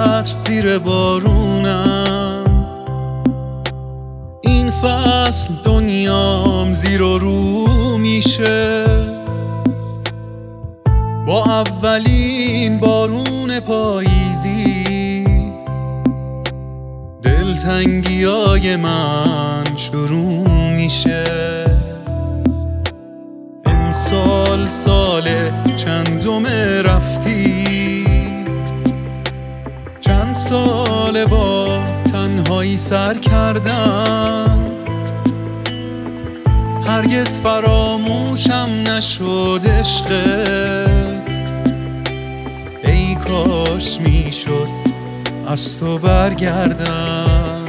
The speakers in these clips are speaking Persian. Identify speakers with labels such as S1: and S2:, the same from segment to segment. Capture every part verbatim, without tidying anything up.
S1: چتر زیر بارونم، این فصل دنیام زیر و رو میشه با اولین بارون پاییزی. دلتنگیای من شروع میشه. امسال سال چندم رفتی، چند سال با تنهایی سر کردم، هرگز فراموشم نشد عشقت. ای کاش میشد از تو برگردم.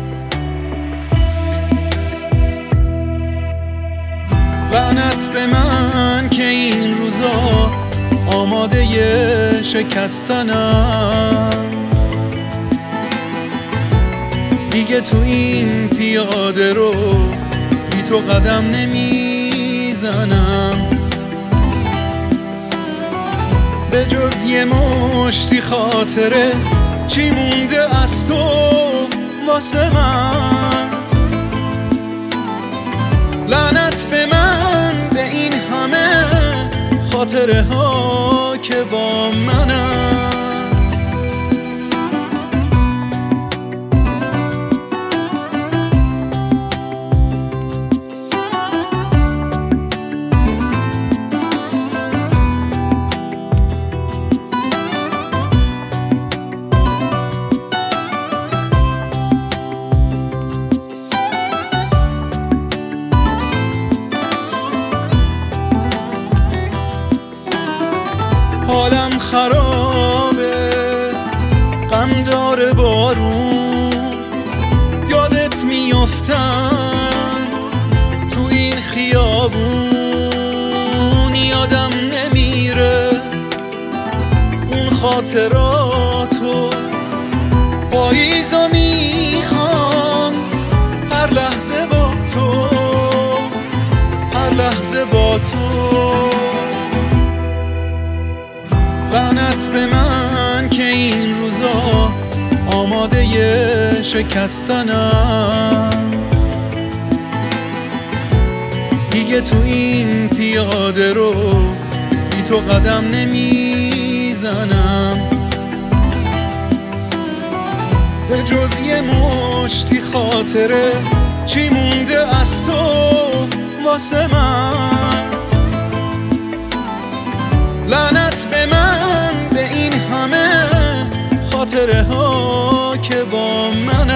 S1: لعنت به من که این روزا آماده ی شکستنم، دیگه تو این پیاده رو بی تو قدم نمیزنم. به جز یه مشتی خاطره چی مونده از تو واسه من؟ لعنت به من به این همه خاطره ها که با منم. حالم خرابه، غم داره بارون، یادت میافتم تو این خیابون. یادم نمیره اون خاطراتو، پاییزا میخوام هر لحظه با تو، هر لحظه با تو. لعنت به من که این روزا آماده ی شکستنم، دیگه تو این پیاده رو بی تو قدم نمیزنم. به جز یه مشتی خاطره چی مونده از تو واسه من؟ لعنت به من به این همه خاطره ها که با من